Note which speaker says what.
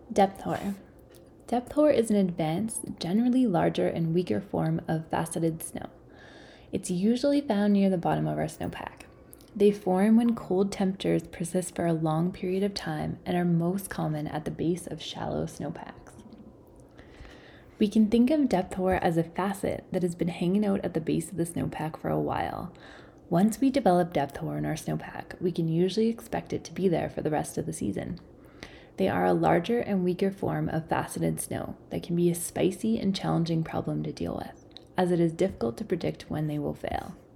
Speaker 1: Depth hoar. Depth hoar is an advanced, generally larger and weaker form of faceted snow. It's usually found near the bottom of our snowpack. They form when cold temperatures persist for a long period of time and are most common at the base of shallow snowpacks. We can think of depth hoar as a facet that has been hanging out at the base of the snowpack for a while. Once we develop depth hoar in our snowpack, we can usually expect it to be there for the rest of the season. They are a larger and weaker form of faceted snow that can be a spicy and challenging problem to deal with, as it is difficult to predict when they will fail.